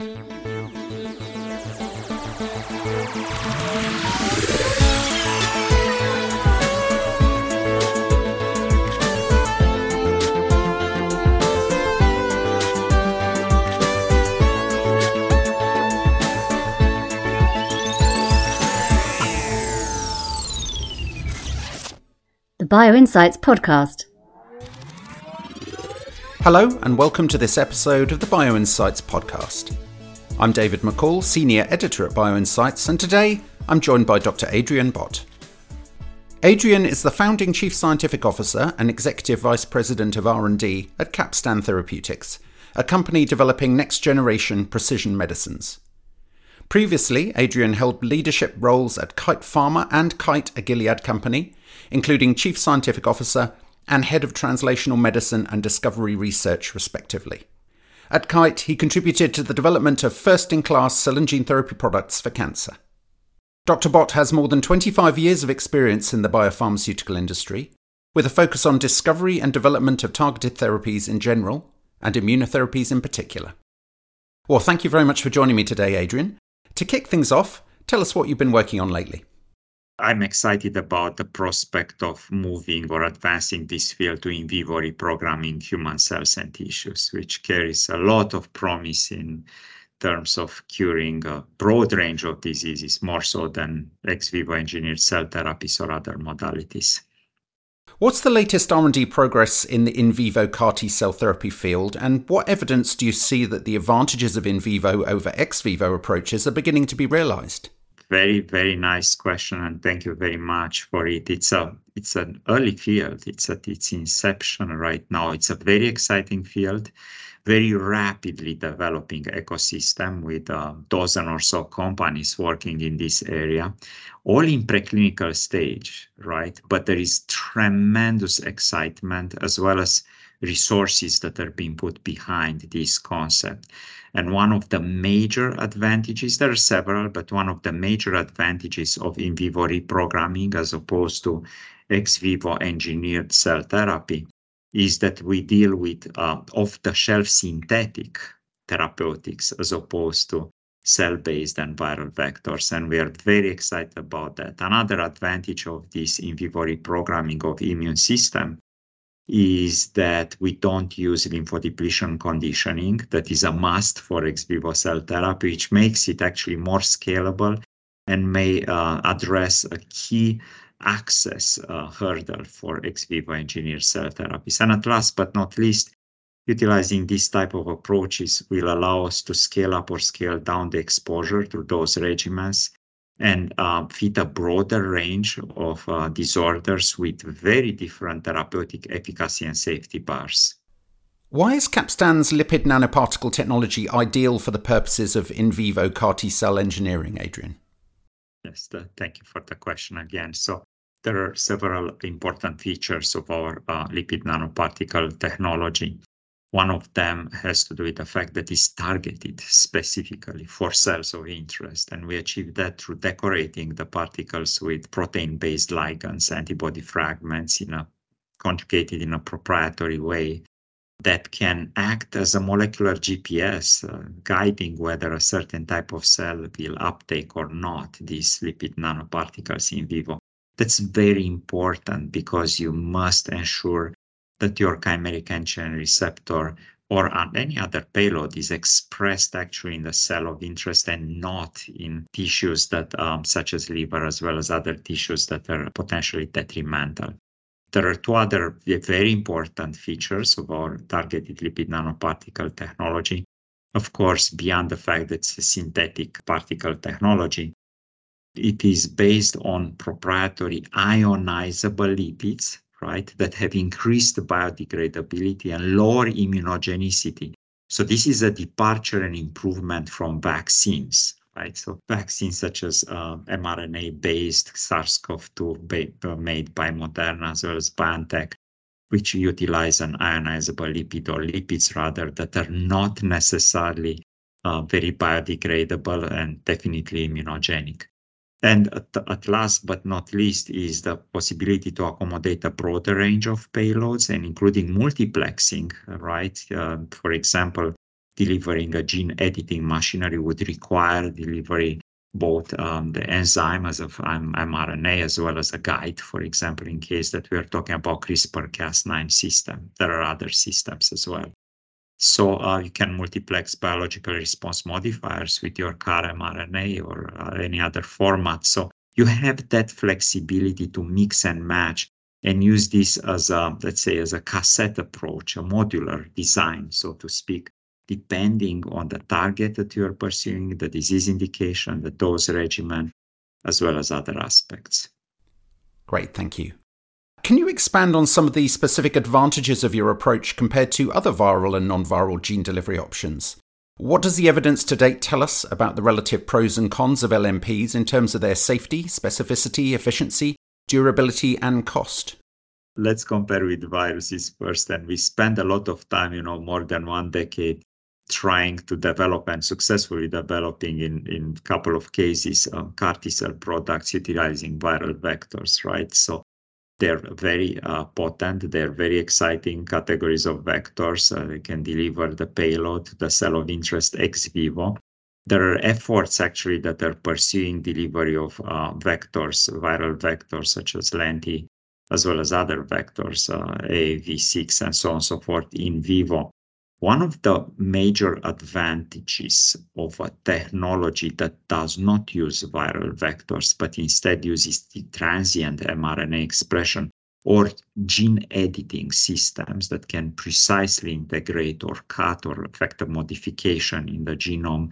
The BioInsights podcast. Hello and welcome to this episode of the BioInsights podcast. I'm David McCall, Senior Editor at BioInsights, and today I'm joined by Dr. Adrian Bott. Adrian is the founding Chief Scientific Officer and Executive Vice President of R&D at Capstan Therapeutics, a company developing next-generation precision medicines. Previously, Adrian held leadership roles at Kite Pharma and Kite, a Gilead company, including Chief Scientific Officer and Head of Translational Medicine and Discovery Research, respectively. At Kite, he contributed to the development of first-in-class cell and gene therapy products for cancer. Dr. Bott has more than 25 years of experience in the biopharmaceutical industry, with a focus on discovery and development of targeted therapies in general and immunotherapies in particular. Well, thank you very much for joining me today, Adrian. To kick things off, tell us what you've been working on lately. I'm excited about the prospect of moving or advancing this field to in vivo reprogramming human cells and tissues, which carries a lot of promise in terms of curing a broad range of diseases, more so than ex vivo engineered cell therapies or other modalities. What's the latest R&D progress in the in vivo CAR T-cell therapy field, and what evidence do you see that the advantages of in vivo over ex vivo approaches are beginning to be realized? Very, very nice question, and thank you very much for it. It's an early field. It's at its inception right now. It's a very exciting field, very rapidly developing ecosystem with a dozen or so companies working in this area, all in preclinical stage, right? But there is tremendous excitement as well as resources that are being put behind this concept. And one of the major advantages, there are several, but one of the major advantages of in vivo reprogramming as opposed to ex vivo engineered cell therapy is that we deal with off-the-shelf synthetic therapeutics as opposed to cell-based and viral vectors. And we are very excited about that. Another advantage of this in vivo reprogramming of immune system is that we don't use lymphodepletion conditioning. That is a must for ex vivo cell therapy, which makes it actually more scalable and may address a key access hurdle for ex vivo engineered cell therapies. And at last but not least, utilizing this type of approaches will allow us to scale up or scale down the exposure to those regimens and fit a broader range of disorders with very different therapeutic efficacy and safety bars. Why is Capstan's lipid nanoparticle technology ideal for the purposes of in vivo CAR T-cell engineering, Adrian? Yes, thank you for the question again. So there are several important features of our lipid nanoparticle technology. One of them has to do with the fact that it's targeted specifically for cells of interest. And we achieve that through decorating the particles with protein-based ligands, antibody fragments conjugated in a proprietary way that can act as a molecular GPS, guiding whether a certain type of cell will uptake or not these lipid nanoparticles in vivo. That's very important because you must ensure that your chimeric antigen receptor or any other payload is expressed actually in the cell of interest and not in tissues that, such as liver, as well as other tissues that are potentially detrimental. There are two other very important features of our targeted lipid nanoparticle technology. Of course, beyond the fact that it's a synthetic particle technology, it is based on proprietary ionizable lipids, right, that have increased biodegradability and lower immunogenicity. So this is a departure and improvement from vaccines, right? So vaccines such as mRNA-based SARS-CoV-2 made by Moderna as well as BioNTech, which utilize an ionizable lipid or lipids rather that are not necessarily very biodegradable and definitely immunogenic. And at last but not least is the possibility to accommodate a broader range of payloads and including multiplexing, right? For example, delivering a gene editing machinery would require delivery both the enzyme as of mRNA as well as a guide, for example, in case that we are talking about CRISPR-Cas9 system. There are other systems as well. So you can multiplex biological response modifiers with your CAR-mRNA or any other format. So you have that flexibility to mix and match and use this as a, let's say, as a cassette approach, a modular design, so to speak, depending on the target that you are pursuing, the disease indication, the dose regimen, as well as other aspects. Great, thank you. Can you expand on some of the specific advantages of your approach compared to other viral and non-viral gene delivery options? What does the evidence to date tell us about the relative pros and cons of LNPs in terms of their safety, specificity, efficiency, durability, and cost? Let's compare with viruses first. And we spend a lot of time, more than 1 decade trying to develop and successfully developing in a couple of cases CAR T-cell products utilizing viral vectors, right? So they're very potent, they're very exciting categories of vectors. They can deliver the payload to the cell of interest ex vivo. There are efforts actually that are pursuing delivery of vectors, viral vectors such as lenti, as well as other vectors, AAV6 and so on and so forth in vivo. One of the major advantages of a technology that does not use viral vectors, but instead uses the transient mRNA expression or gene editing systems that can precisely integrate or cut or effect a modification in the genome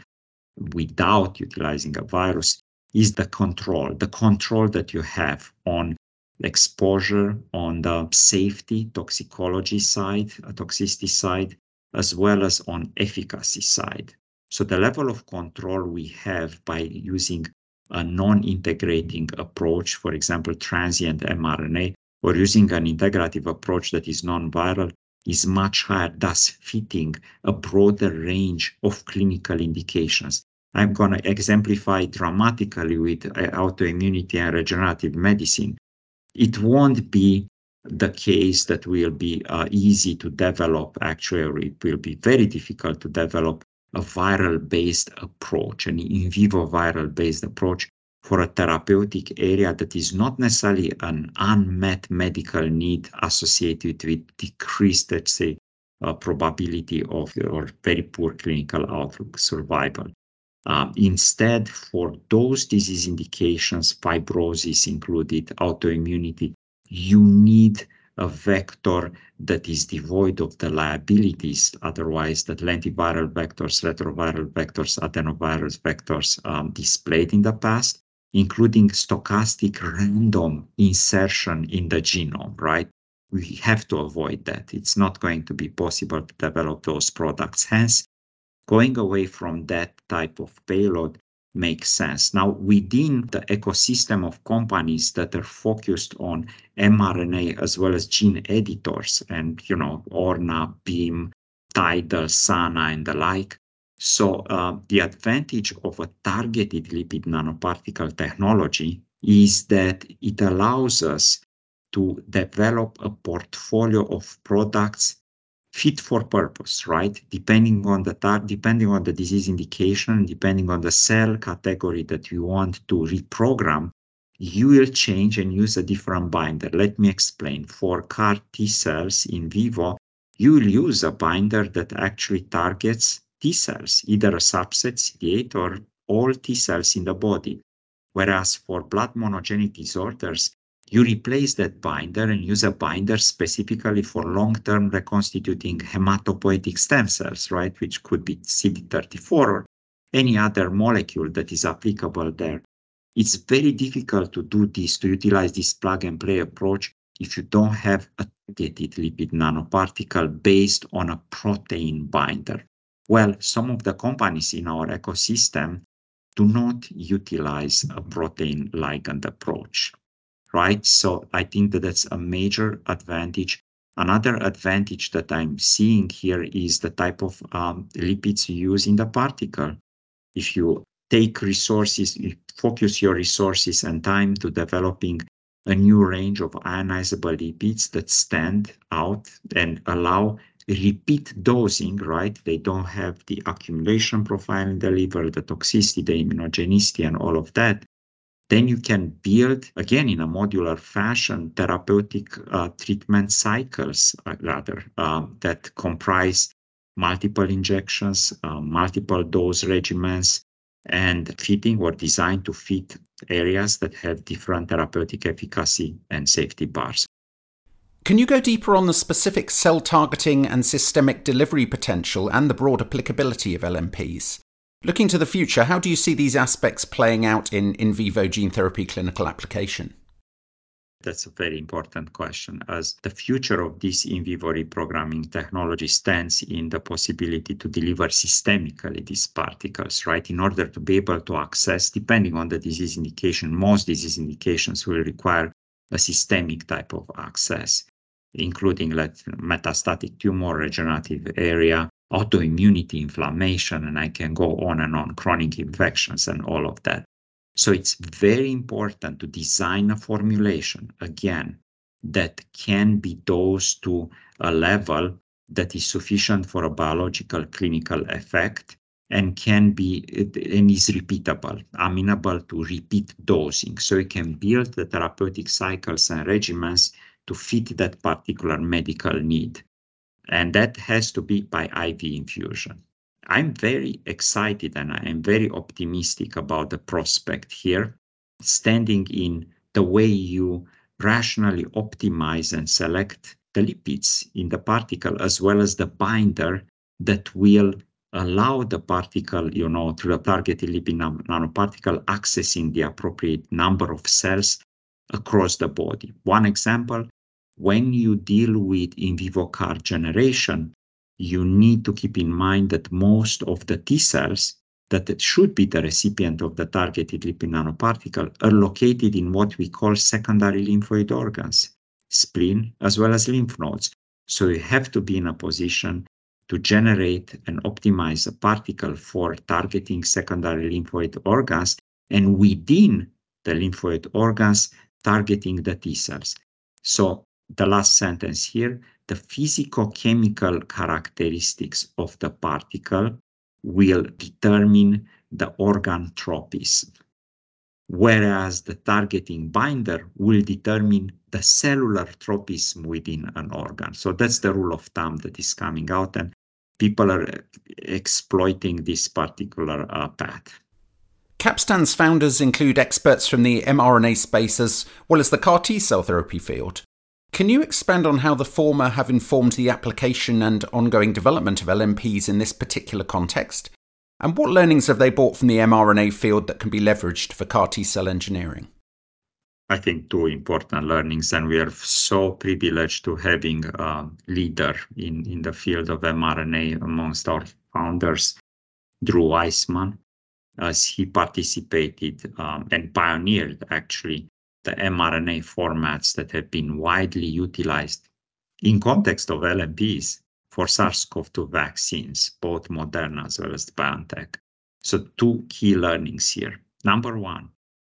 without utilizing a virus, is the control that you have on exposure, on the safety, toxicology side, toxicity side, as well as on efficacy side. So the level of control we have by using a non-integrating approach, for example, transient mRNA, or using an integrative approach that is non-viral, is much higher, thus fitting a broader range of clinical indications. I'm going to exemplify dramatically with autoimmunity and regenerative medicine. It won't be the case that will be easy to develop, actually, or it will be very difficult to develop a viral-based approach, an in vivo viral-based approach for a therapeutic area that is not necessarily an unmet medical need associated with decreased, let's say, probability of or very poor clinical outlook, survival. Instead, for those disease indications, fibrosis included, autoimmunity, you need a vector that is devoid of the liabilities otherwise that lentiviral vectors, retroviral vectors, adenovirus vectors displayed in the past, including stochastic random insertion in the genome, right? We have to avoid that. It's not going to be possible to develop those products. Hence, going away from that type of payload makes sense. Now, within the ecosystem of companies that are focused on mRNA as well as gene editors and, Orna, Beam, Tidal, Sana, and the like. So the advantage of a targeted lipid nanoparticle technology is that it allows us to develop a portfolio of products fit for purpose, right? Depending on the disease indication, depending on the cell category that you want to reprogram, you will change and use a different binder. Let me explain. For CAR T cells in vivo, you will use a binder that actually targets T cells, either a subset CD8 or all T cells in the body. Whereas for blood monogenic disorders, you replace that binder and use a binder specifically for long-term reconstituting hematopoietic stem cells, right? Which could be CD34 or any other molecule that is applicable there. It's very difficult to do this, to utilize this plug-and-play approach if you don't have a targeted lipid nanoparticle based on a protein binder. Well, some of the companies in our ecosystem do not utilize a protein ligand approach. Right? So I think that that's a major advantage. Another advantage that I'm seeing here is the type of lipids you use in the particle. If you take resources, you focus your resources and time to developing a new range of ionizable lipids that stand out and allow repeat dosing, right? They don't have the accumulation profile in the liver, the toxicity, the immunogenicity, and all of that. Then you can build, again, in a modular fashion, therapeutic treatment cycles, that comprise multiple injections, multiple dose regimens, and fitting or designed to fit areas that have different therapeutic efficacy and safety bars. Can you go deeper on the specific cell targeting and systemic delivery potential and the broad applicability of LNPs? Looking to the future, how do you see these aspects playing out in vivo gene therapy clinical application? That's a very important question, as the future of this in vivo reprogramming technology stands in the possibility to deliver systemically these particles, right? In order to be able to access, depending on the disease indication, most disease indications will require a systemic type of access, including metastatic tumor, regenerative area, autoimmunity, inflammation, and I can go on and on, chronic infections and all of that. So it's very important to design a formulation, again, that can be dosed to a level that is sufficient for a biological clinical effect and is repeatable, amenable to repeat dosing. So you can build the therapeutic cycles and regimens to fit that particular medical need. And that has to be by IV infusion. I'm very excited and I am very optimistic about the prospect here, standing in the way you rationally optimize and select the lipids in the particle, as well as the binder that will allow the particle, through the targeted lipid nanoparticle, accessing the appropriate number of cells across the body. One example, when you deal with in vivo CAR generation, you need to keep in mind that most of the T cells that should be the recipient of the targeted lipid nanoparticle are located in what we call secondary lymphoid organs, spleen, as well as lymph nodes. So you have to be in a position to generate and optimize a particle for targeting secondary lymphoid organs, and within the lymphoid organs, targeting the T cells. So the last sentence here, the physicochemical characteristics of the particle will determine the organ tropism, whereas the targeting binder will determine the cellular tropism within an organ. So that's the rule of thumb that is coming out, and people are exploiting this particular path. Capstan's founders include experts from the mRNA space as well as the CAR T-cell therapy field. Can you expand on how the former have informed the application and ongoing development of LNPs in this particular context? And what learnings have they brought from the mRNA field that can be leveraged for CAR T-cell engineering? I think two important learnings, and we are so privileged to having a leader in the field of mRNA amongst our founders, Drew Weissman, as he participated and pioneered, actually, the mRNA formats that have been widely utilized in context of LNPs for SARS-CoV-2 vaccines, both Moderna as well as BioNTech. So two key learnings here. Number one,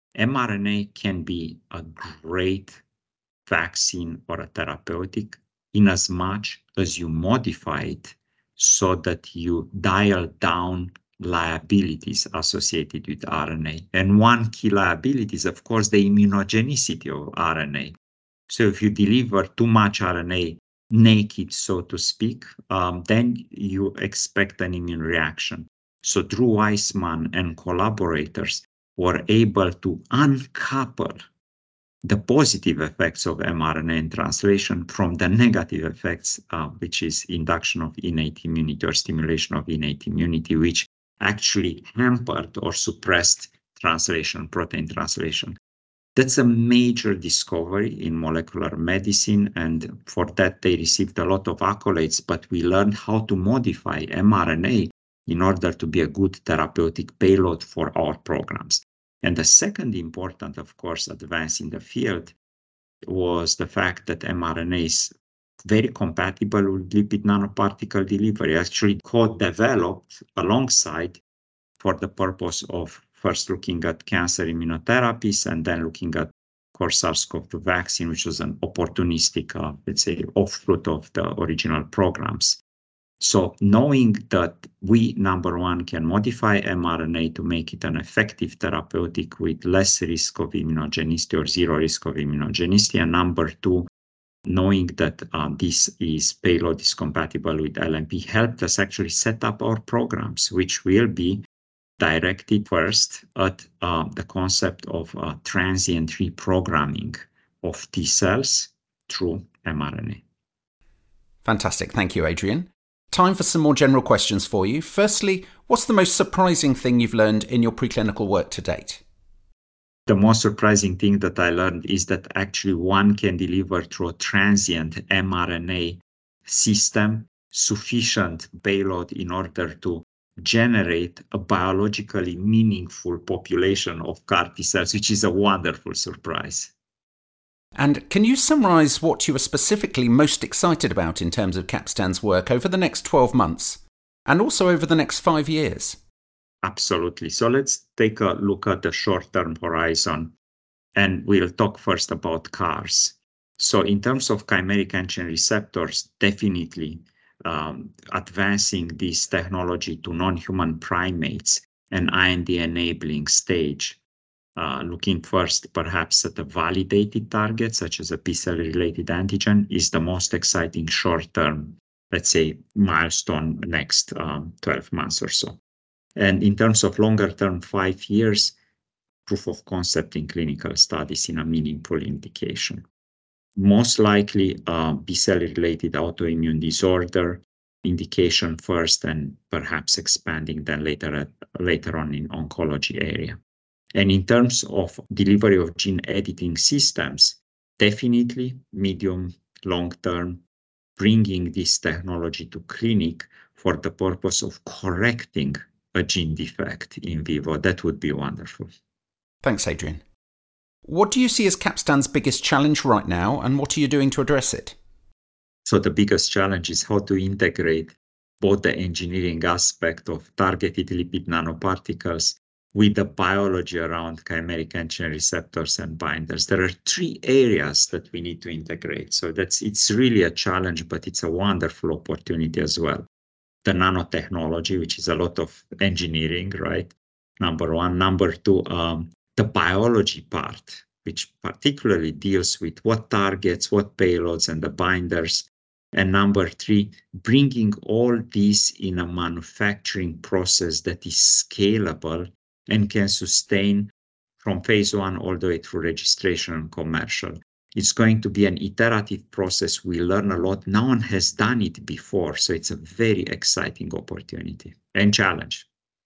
mRNA can be a great vaccine or a therapeutic in as much as you modify it so that you dial down liabilities associated with RNA. And one key liability is, of course, the immunogenicity of RNA. So if you deliver too much RNA naked, so to speak, then you expect an immune reaction. So Drew Weissman and collaborators were able to uncouple the positive effects of mRNA in translation from the negative effects, which is induction of innate immunity or stimulation of innate immunity, which actually hampered or suppressed translation, protein translation. That's a major discovery in molecular medicine, and for that they received a lot of accolades, but we learned how to modify mRNA in order to be a good therapeutic payload for our programs. And the second important, of course, advance in the field was the fact that mRNA is very compatible with lipid nanoparticle delivery, actually co-developed alongside for the purpose of first looking at cancer immunotherapies and then looking at course, SARS-CoV-2 vaccine, which was an opportunistic, let's say, offshoot of the original programs. So knowing that we, number one, can modify mRNA to make it an effective therapeutic with less risk of immunogenicity or zero risk of immunogenicity, and number two, knowing that this payload is compatible with LNP, helped us actually set up our programs, which will be directed first at the concept of transient reprogramming of T cells through mRNA. Fantastic. Thank you, Adrian. Time for some more general questions for you. Firstly, what's the most surprising thing you've learned in your preclinical work to date? The most surprising thing that I learned is that actually one can deliver through a transient mRNA system sufficient payload in order to generate a biologically meaningful population of CAR T cells, which is a wonderful surprise. And can you summarize what you are specifically most excited about in terms of Capstan's work over the next 12 months and also over the next 5 years? Absolutely. So let's take a look at the short-term horizon, and we'll talk first about CARs. So in terms of chimeric antigen receptors, definitely advancing this technology to non-human primates and IND-enabling stage, looking first perhaps at a validated target, such as a B-cell-related antigen, is the most exciting short-term, let's say, milestone next 12 months or so. And in terms of longer-term, 5 years, proof of concept in clinical studies in a meaningful indication. Most likely B-cell-related autoimmune disorder indication first, and perhaps expanding then later on in oncology area. And in terms of delivery of gene editing systems, definitely medium, long-term, bringing this technology to clinic for the purpose of correcting a gene defect in vivo. That would be wonderful. Thanks, Adrian. What do you see as Capstan's biggest challenge right now, and what are you doing to address it? So the biggest challenge is how to integrate both the engineering aspect of targeted lipid nanoparticles with the biology around chimeric antigen receptors and binders. There are 3 areas that we need to integrate. So it's really a challenge, but it's a wonderful opportunity as well. The nanotechnology, which is a lot of engineering, right? Number one. Number two, the biology part, which particularly deals with what targets, what payloads, and the binders. And number 3, bringing all these in a manufacturing process that is scalable and can sustain from phase 1 all the way through registration and commercial. It's going to be an iterative process. We learn a lot. No one has done it before, so it's a very exciting opportunity and challenge.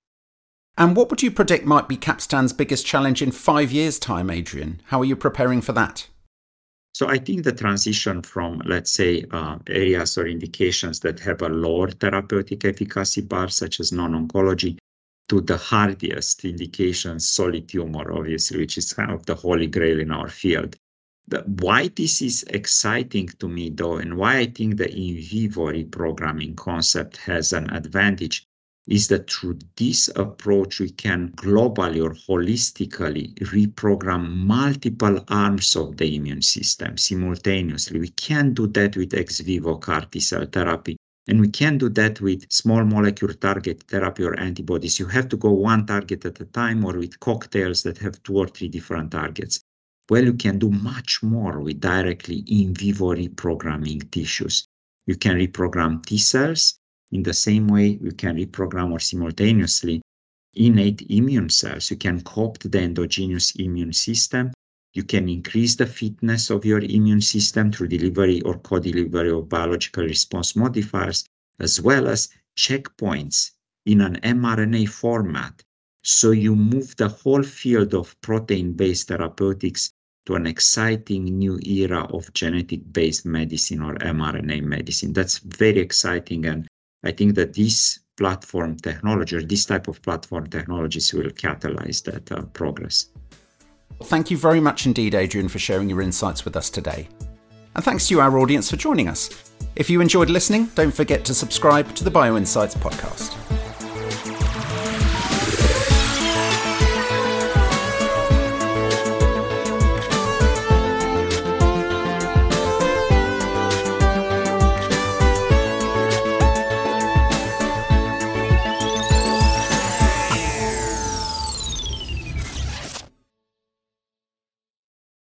And what would you predict might be Capstan's biggest challenge in 5 years' time, Adrian? How are you preparing for that? So I think the transition from, let's say, areas or indications that have a lower therapeutic efficacy bar, such as non-oncology, to the hardiest indications, solid tumor, obviously, which is kind of the holy grail in our field. Why this is exciting to me, though, and why I think the in vivo reprogramming concept has an advantage is that through this approach, we can globally or holistically reprogram multiple arms of the immune system simultaneously. We can't do that with ex vivo CAR T cell therapy, and we can't do that with small molecule target therapy or antibodies. You have to go one target at a time, or with cocktails that have 2 or 3 different targets. Well, you can do much more with directly in vivo reprogramming tissues. You can reprogram T cells. In the same way, you can reprogram or simultaneously innate immune cells. You can co-opt the endogenous immune system. You can increase the fitness of your immune system through delivery or co-delivery of biological response modifiers, as well as checkpoints in an mRNA format. So you move the whole field of protein-based therapeutics to an exciting new era of genetic-based medicine or mRNA medicine. That's very exciting, and I think that this platform technology or this type of platform technologies will catalyze that progress. Thank you very much indeed, Adrian, for sharing your insights with us today. And thanks to our audience for joining us. If you enjoyed listening, don't forget to subscribe to the BioInsights podcast.